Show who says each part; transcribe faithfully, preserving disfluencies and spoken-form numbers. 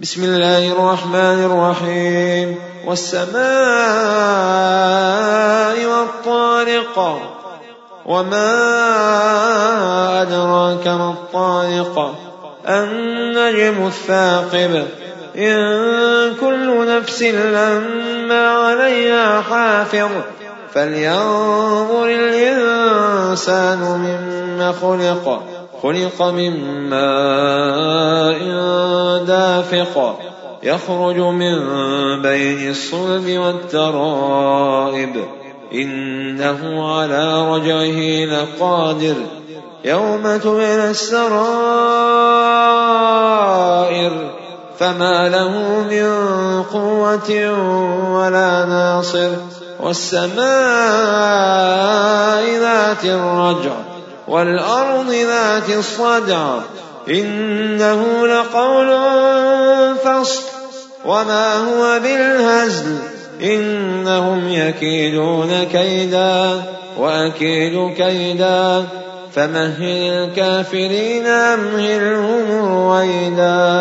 Speaker 1: بسم الله الرحمن الرحيم. والسماء والطارق وما أدراك ما الطارق النجم الثاقب إن كل نفس لما عليها حافظ فلينظر الإنسان مما خلق خلق من ماء دافق يخرج من بين الصلب والترائب إنه على رجعه لقادر يوم تبلى السرائر فما له من قوة ولا ناصر والسماء ذات الرجع والأرض ذات الصدع إنه لقول فصل وما هو بالهزل إنهم يكيدون كيدا وأكيد كيدا فمهل الكافرين أمهلهم رويدا.